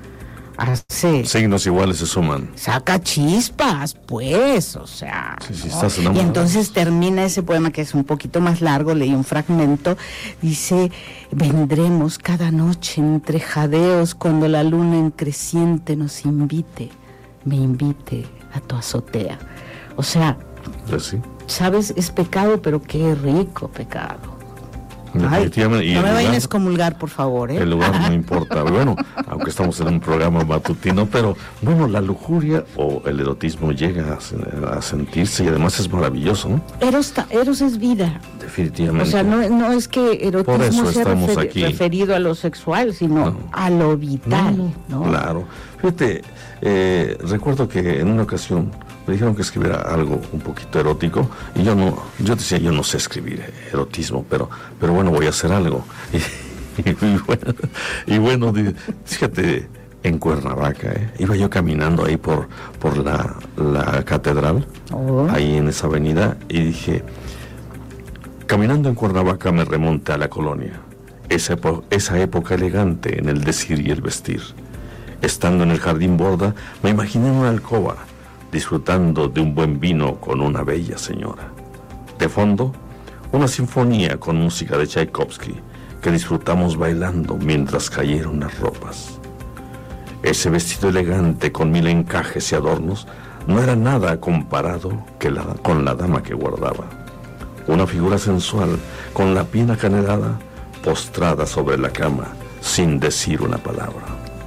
hace... Signos iguales se suman. Saca chispas, pues, o sea... Sí, sí, ¿no? estás Y enamorado. entonces termina ese poema, que es un poquito más largo, leí un fragmento, dice: vendremos cada noche entre jadeos cuando la luna en creciente nos invite, me invite a tu azotea. O sea, Pues sí. sabes, es pecado, pero qué rico pecado. Ay, Definitivamente. Y no el me vayan a lugar- excomulgar, por favor, ¿eh? El lugar no importa. Bueno, aunque estamos en un programa matutino, pero bueno, la lujuria o el erotismo llega a, sen- a sentirse y además es maravilloso, ¿no? Eros, ta- Eros es vida. Definitivamente. O sea, no, no es que Por eso erotismo sea estamos referi- aquí. referido a lo sexual, sino No. a lo vital, ¿no? Claro. Fíjate, eh, recuerdo que en una ocasión me dijeron que escribiera algo un poquito erótico y yo no, yo decía, yo no sé escribir erotismo, pero, pero bueno, voy a hacer algo. Y, y bueno, y bueno, di- fíjate, en Cuernavaca, ¿eh? Iba yo caminando ahí por, por la, la catedral, Oh. ahí en esa avenida, y dije, caminando en Cuernavaca me remonta a la colonia, esa, epo- esa época elegante en el decir y el vestir. Estando en el jardín Borda, me imaginé en una alcoba, disfrutando de un buen vino con una bella señora. De fondo, una sinfonía con música de Tchaikovsky, que disfrutamos bailando mientras cayeron las ropas. Ese vestido elegante con mil encajes y adornos no era nada comparado que la, con la dama que guardaba. Una figura sensual, con la piel acanelada, postrada sobre la cama, sin decir una palabra.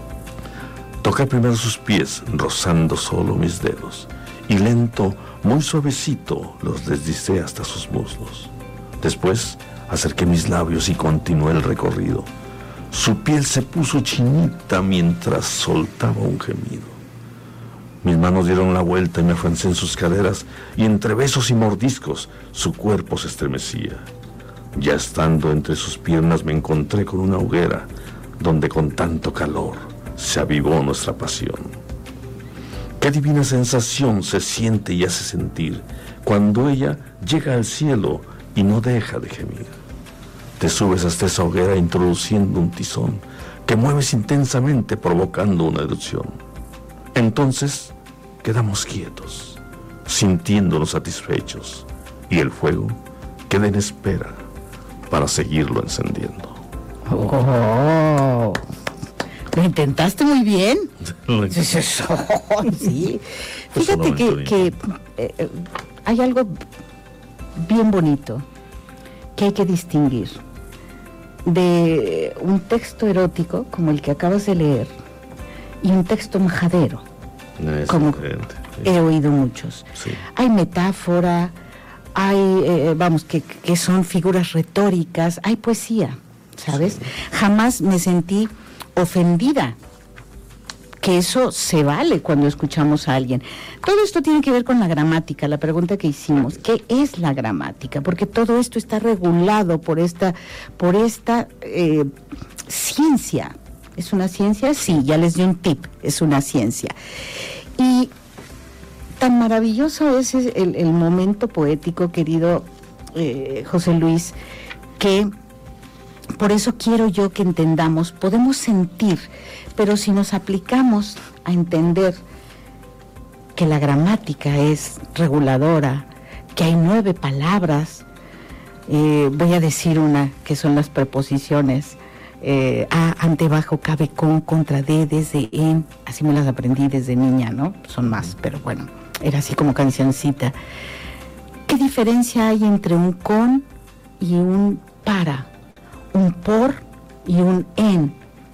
Toqué primero sus pies, rozando solo mis dedos, y lento, muy suavecito, los deslicé hasta sus muslos. Después, acerqué mis labios y continué el recorrido. Su piel se puso chinita mientras soltaba un gemido. Mis manos dieron la vuelta y me afiancé en sus caderas, y entre besos y mordiscos, su cuerpo se estremecía. Ya estando entre sus piernas me encontré con una hoguera, donde con tanto calor se avivó nuestra pasión. Qué divina sensación se siente y hace sentir cuando ella llega al cielo y no deja de gemir. Te subes hasta esa hoguera introduciendo un tizón que mueves intensamente provocando una erupción. Entonces quedamos quietos, sintiéndonos satisfechos, y el fuego queda en espera para seguirlo encendiendo. Oh, lo intentaste muy bien. Lo Sí, sí, sí. Sí. Pues Fíjate que, solamente que eh, eh, hay algo bien bonito que hay que distinguir de un texto erótico como el que acabas de leer y un texto majadero, Es como diferente. he oído muchos. Sí. Hay metáfora, hay, eh, vamos, que, que son figuras retóricas, hay poesía, ¿sabes? Sí. Jamás me sentí ofendida, que eso se vale cuando escuchamos a alguien. Todo esto tiene que ver con la gramática, la pregunta que hicimos, ¿qué es la gramática? Porque todo esto está regulado por esta, por esta eh, ciencia. ¿Es una ciencia? Sí, ya les di un tip, es una ciencia. Y tan maravilloso es el, el momento poético, querido eh, José Luis, que por eso quiero yo que entendamos, podemos sentir, pero si nos aplicamos a entender que la gramática es reguladora, que hay nueve palabras, eh, voy a decir una, que son las preposiciones, eh, a, ante, bajo, cabe, con, contra, de, desde, en, así me las aprendí desde niña, ¿no? Son más, pero bueno, era así como cancioncita. ¿Qué diferencia hay entre un con y un para? Un por y un en.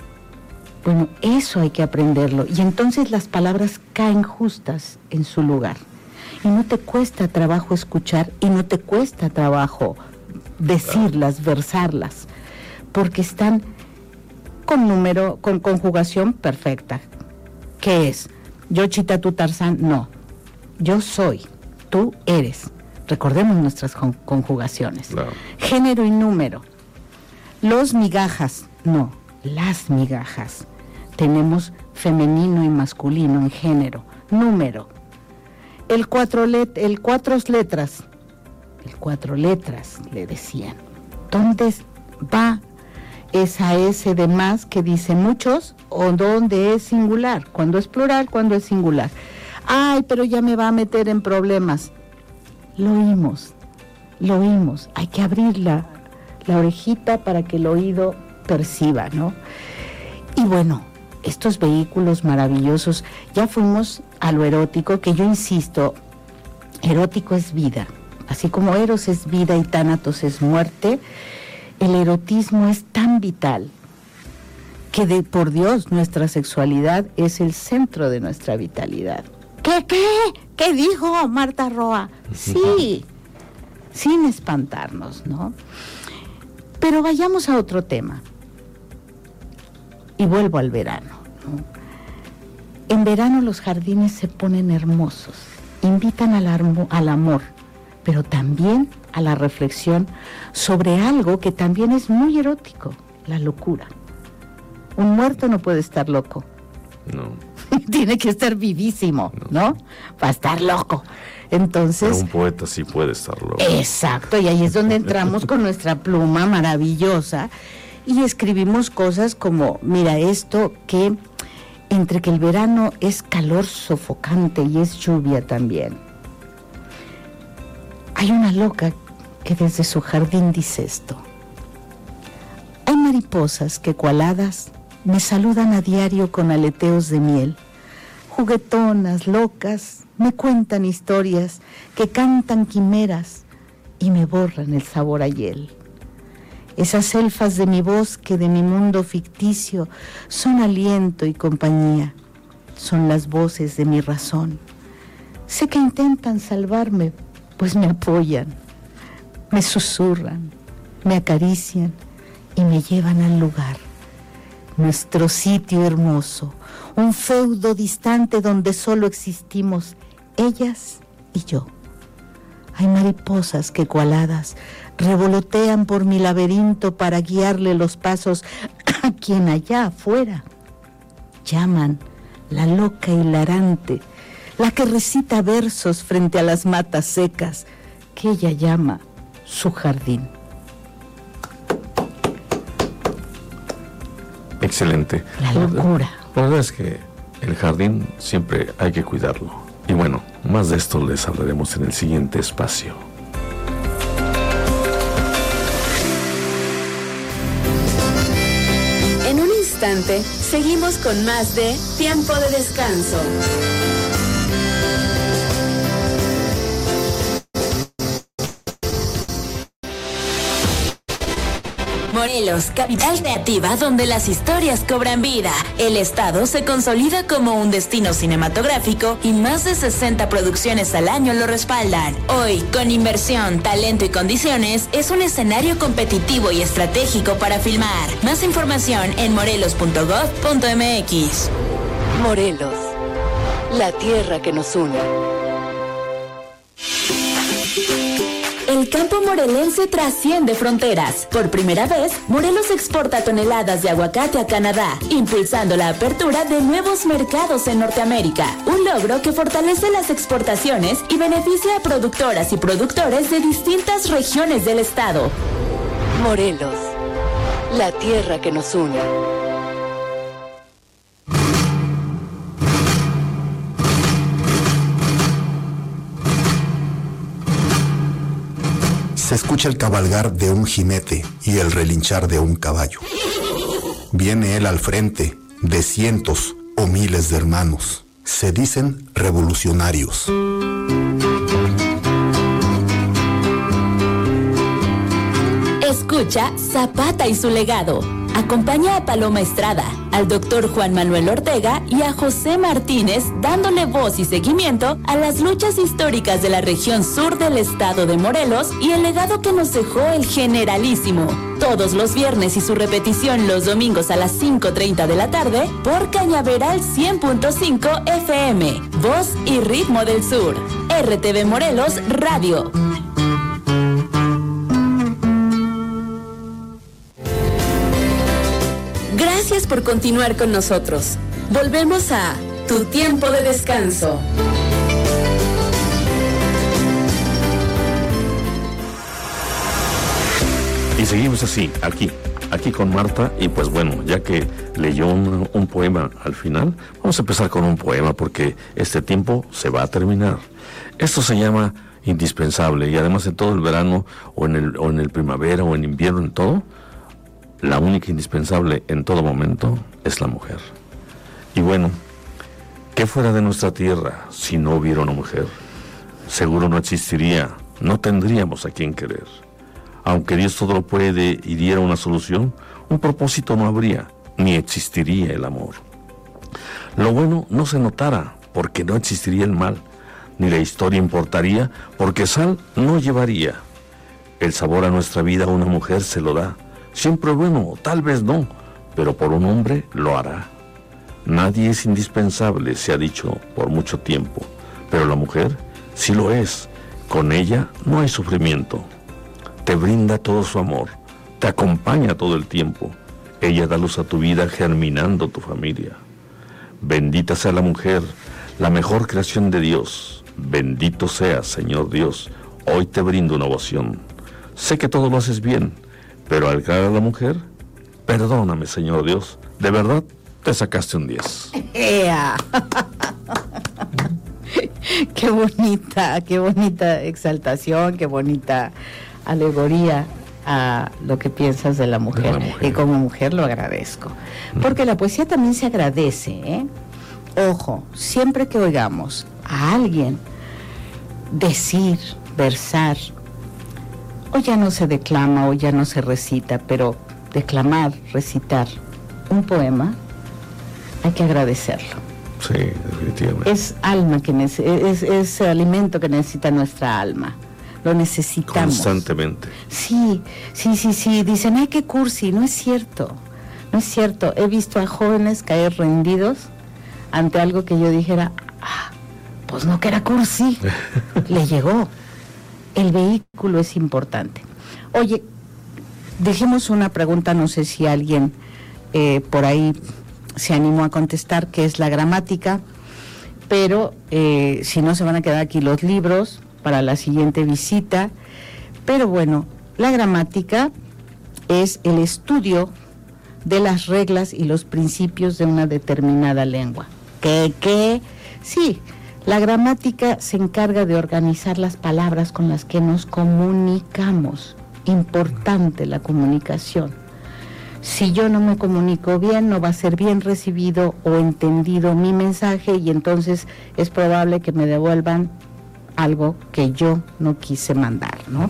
Bueno, eso hay que aprenderlo. Y entonces las palabras caen justas en su lugar. Y no te cuesta trabajo escuchar y no te cuesta trabajo decirlas, versarlas, porque están con número, con conjugación perfecta. ¿Qué es? Yo, Chita, tú, Tarzán. No. Yo soy, tú eres. Recordemos nuestras con- conjugaciones. Claro. Género y número. Los migajas, no, las migajas. Tenemos femenino y masculino en género. Número. El cuatro, let, el cuatro letras. El cuatro letras, le decían. ¿Dónde va esa S de más que dice muchos o donde es singular, cuando es plural, cuando es singular. Ay, pero ya me va a meter en problemas. Lo oímos, lo oímos. Hay que abrir la, la orejita para que el oído perciba, ¿no? Y bueno, estos vehículos maravillosos, ya fuimos a lo erótico, que yo insisto, erótico es vida. Así como Eros es vida y Tánatos es muerte, el erotismo es tan vital que de por Dios nuestra sexualidad es el centro de nuestra vitalidad. ¿Qué, qué? ¿Qué dijo Marta Roa? Sí, sin espantarnos, ¿no? Pero vayamos a otro tema. Y vuelvo al verano, ¿no? En verano los jardines se ponen hermosos, invitan al, armo, al amor, pero también a la reflexión sobre algo que también es muy erótico, la locura. Un muerto no puede estar loco. No. Tiene que estar vivísimo, ¿no? ¿no? Para estar loco. Entonces... Pero un poeta sí puede estar loco. Exacto, y ahí es donde entramos con nuestra pluma maravillosa y escribimos cosas como, mira, esto que entre que el verano es calor sofocante y es lluvia también. Hay una loca que desde su jardín dice esto. Hay mariposas que cual hadas me saludan a diario con aleteos de miel. Juguetonas, locas, me cuentan historias que cantan quimeras y me borran el sabor a hiel. Esas elfas de mi bosque, de mi mundo ficticio, son aliento y compañía, son las voces de mi razón. Sé que intentan salvarme, pues me apoyan, me susurran, me acarician y me llevan al lugar. Nuestro sitio hermoso, un feudo distante donde solo existimos ellas y yo. Hay mariposas que cual hadas revolotean por mi laberinto para guiarle los pasos a quien allá afuera llaman la loca hilarante, la que recita versos frente a las matas secas que ella llama su jardín. Excelente. La locura. La verdad es que el jardín siempre hay que cuidarlo. Y bueno, más de esto les hablaremos en el siguiente espacio. En un instante, seguimos con más de Tiempo de Descanso. Morelos, capital creativa donde las historias cobran vida. El estado se consolida como un destino cinematográfico y más de sesenta producciones al año lo respaldan. Hoy, con inversión, talento y condiciones, es un escenario competitivo y estratégico para filmar. Más información en morelos punto gob punto mx. Morelos, la tierra que nos une. El campo morelense trasciende fronteras. Por primera vez, Morelos exporta toneladas de aguacate a Canadá, impulsando la apertura de nuevos mercados en Norteamérica. Un logro que fortalece las exportaciones y beneficia a productoras y productores de distintas regiones del estado. Morelos, la tierra que nos une. Se escucha el cabalgar de un jinete y el relinchar de un caballo. Viene él al frente de cientos o miles de hermanos. Se dicen revolucionarios. Escucha Zapata y su legado. Acompaña a Paloma Estrada, al doctor Juan Manuel Ortega y a José Martínez dándole voz y seguimiento a las luchas históricas de la región sur del estado de Morelos y el legado que nos dejó el Generalísimo. Todos los viernes y su repetición los domingos a las cinco treinta de la tarde por Cañaveral cien punto cinco F M. Voz y ritmo del sur. R T V Morelos Radio. Gracias por continuar con nosotros. Volvemos a Tu Tiempo de Descanso. Y seguimos así, aquí, aquí con Marta. Y pues bueno, ya que leyó un, un poema al final, vamos a empezar con un poema porque este tiempo se va a terminar. Esto se llama Indispensable, y además en todo el verano o en el, o en el primavera o en invierno, en todo, la única indispensable en todo momento es la mujer. Y bueno, ¿qué fuera de nuestra tierra si no hubiera una mujer? Seguro no existiría, no tendríamos a quien querer. Aunque Dios todo lo puede y diera una solución, un propósito no habría, ni existiría el amor. Lo bueno no se notara, porque no existiría el mal, ni la historia importaría, porque sal no llevaría. El sabor a nuestra vida a una mujer se lo da, siempre bueno, tal vez no, pero por un hombre lo hará. Nadie es indispensable, se ha dicho por mucho tiempo, pero la mujer sí lo es. Con ella no hay sufrimiento. Te brinda todo su amor, te acompaña todo el tiempo. Ella da luz a tu vida, germinando tu familia. Bendita sea la mujer, la mejor creación de Dios. Bendito seas, Señor Dios, hoy te brindo una ovación. Sé que todo lo haces bien, pero al cara a la mujer, perdóname, Señor Dios, de verdad te sacaste un diez. ¡Ea! Qué bonita, qué bonita exaltación, qué bonita alegoría a lo que piensas de la mujer. De la mujer. Y como mujer lo agradezco. Porque la poesía también se agradece, ¿eh? Ojo, siempre que oigamos a alguien decir, versar, o ya no se declama o ya no se recita, pero declamar, recitar un poema, hay que agradecerlo. Sí, definitivamente. Es alma que nece- es, es alimento que necesita nuestra alma. Lo necesitamos. Constantemente. Sí, sí, sí, sí. Dicen, ay, qué cursi. No es cierto. No es cierto. He visto a jóvenes caer rendidos ante algo que yo dijera, ah, pues no que era cursi. Le llegó. El vehículo es importante. Oye, dejemos una pregunta, no sé si alguien eh, por ahí se animó a contestar, que es la gramática, pero eh, si no se van a quedar aquí los libros para la siguiente visita. Pero bueno, la gramática es el estudio de las reglas y los principios de una determinada lengua. ¿Qué? ¿Qué? Sí, la gramática se encarga de organizar las palabras con las que nos comunicamos. Importante la comunicación. Si yo no me comunico bien, no va a ser bien recibido o entendido mi mensaje, y entonces es probable que me devuelvan algo que yo no quise mandar, ¿no?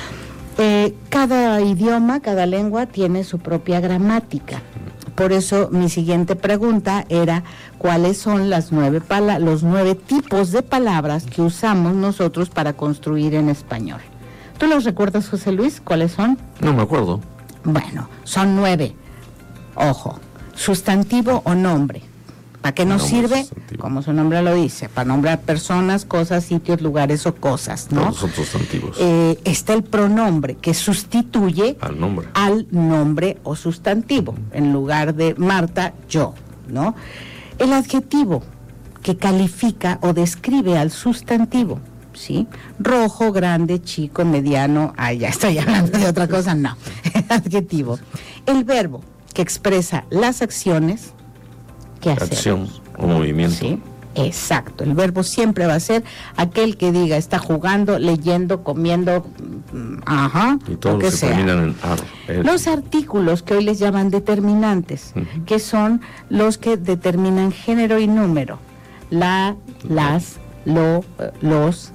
Eh, cada idioma, cada lengua tiene su propia gramática. Por eso mi siguiente pregunta era, ¿cuáles son las nueve pala- los nueve tipos de palabras que usamos nosotros para construir en español? ¿Tú los recuerdas, José Luis? ¿Cuáles son? No me acuerdo. Bueno, son nueve. Ojo, sustantivo o nombre. ¿Para qué nos Nombre, sirve? sustantivo. Como su nombre lo dice, para nombrar personas, cosas, sitios, lugares o cosas, ¿no? Todos son sustantivos. Eh, está el pronombre, que sustituye Al nombre. al nombre o sustantivo. En lugar de Marta, yo, ¿no? El adjetivo, que califica o describe al sustantivo, ¿sí? Rojo, grande, chico, mediano. Ah, ya estoy hablando de otra cosa, no. Adjetivo. El verbo, que expresa las acciones que hacemos. Acción o movimiento. Sí, exacto. El verbo siempre va a ser aquel que diga, está jugando, leyendo, comiendo, mm, ajá, Y todos lo que los que sea. terminan en ar. er. Los artículos, que hoy les llaman determinantes, Ujú. que son los que determinan género y número. La, las, lo, eh, los,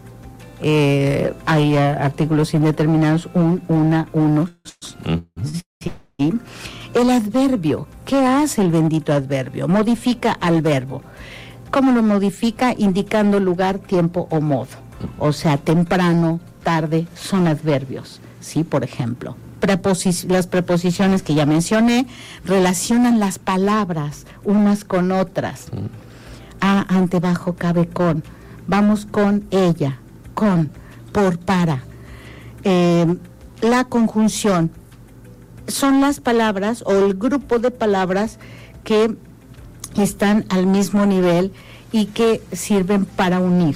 eh, hay eh, artículos indeterminados, un, una, unos. Ujú. ¿Sí? El adverbio, ¿qué hace el bendito adverbio? Modifica al verbo. ¿Cómo lo modifica? Indicando lugar, tiempo o modo. O sea, temprano, tarde, son adverbios. ¿Sí? Por ejemplo, Preposi- las preposiciones que ya mencioné relacionan las palabras unas con otras. A, ante, bajo, cabe, con. Vamos con, ella, con, por, para. Eh, la conjunción son las palabras o el grupo de palabras que están al mismo nivel y que sirven para unir.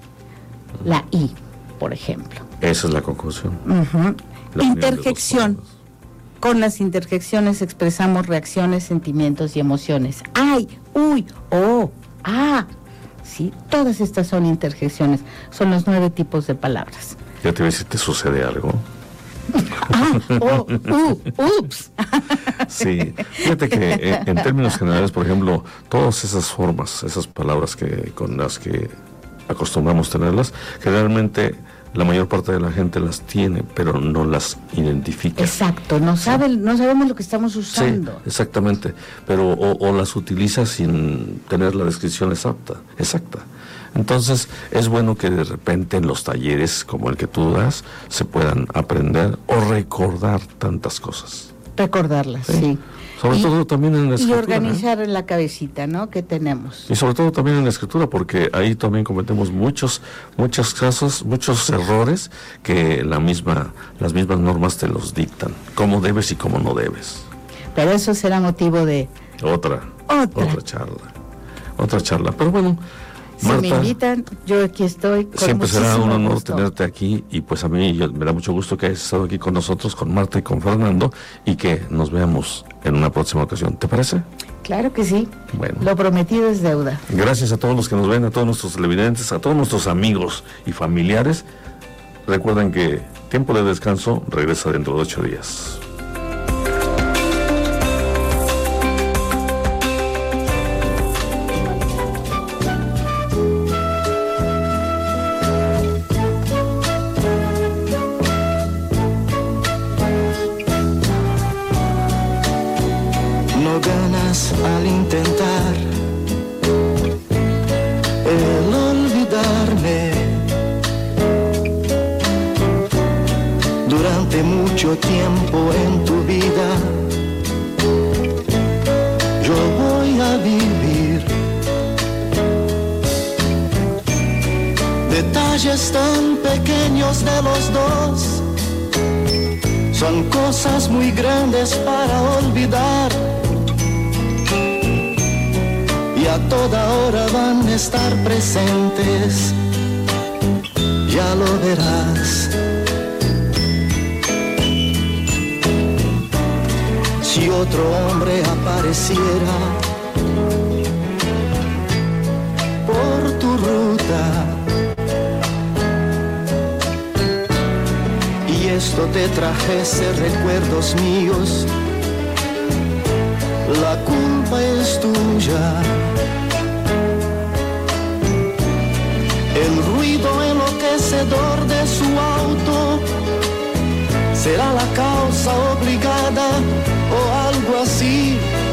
La I, por ejemplo. Esa es la conclusión. Ujú. La unión de dos Interjección. palabras. Con las interjecciones expresamos reacciones, sentimientos y emociones. ¡Ay! ¡Uy! ¡Oh! ¡Ah! Sí, todas estas son interjecciones. Son los nueve tipos de palabras. Ya te ves si te sucede algo. Ah, oh, uh, ups. Sí, fíjate que eh, en términos generales, por ejemplo, todas esas formas, esas palabras que con las que acostumbramos tenerlas, generalmente la mayor parte de la gente las tiene, pero no las identifica. Exacto, no sabe, sí. no sabemos lo que estamos usando. Sí, exactamente, pero o, o las utiliza sin tener la descripción exacta, exacta. Entonces, es bueno que de repente en los talleres como el que tú das se puedan aprender o recordar tantas cosas. Recordarlas, sí. sí. Sobre y, todo también en la escritura. Y organizar ¿eh? en la cabecita, ¿no? Que tenemos. Y sobre todo también en la escritura, porque ahí también cometemos muchos, muchos casos, muchos errores que la misma, las mismas normas te los dictan. Cómo debes y cómo no debes. Pero eso será motivo de... Otra. Otra. Otra charla. Otra charla. Pero bueno... Si Marta, me invitan, yo aquí estoy. Con siempre será un honor gusto. tenerte aquí y pues a mí yo, me da mucho gusto que hayas estado aquí con nosotros, con Marta y con Fernando y que nos veamos en una próxima ocasión. ¿Te parece? Claro que sí. Bueno. Lo prometido es deuda. Gracias a todos los que nos ven, a todos nuestros televidentes, a todos nuestros amigos y familiares. Recuerden que Tiempo de Descanso regresa dentro de ocho días. Al intentar el olvidarme durante mucho tiempo en tu vida, yo voy a vivir detalles tan pequeños de los dos, son cosas muy grandes para olvidar. Y a toda hora van a estar presentes, ya lo verás. Si otro hombre apareciera por tu ruta y esto te trajese recuerdos míos, la culpa es tuya. El ruido enloquecedor de su auto será la causa obligada o algo así.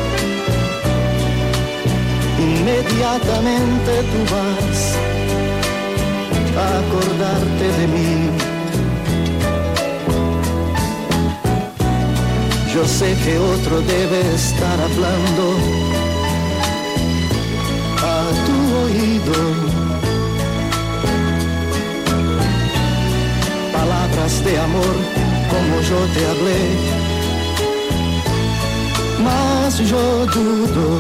Inmediatamente tú vas a acordarte de mí. Yo sé que otro debe estar hablando a tu oído. Palabras de amor como yo te hablé, mas yo dudo,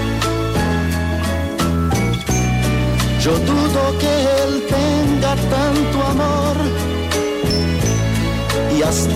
yo dudo que él tenga tanto amor y hasta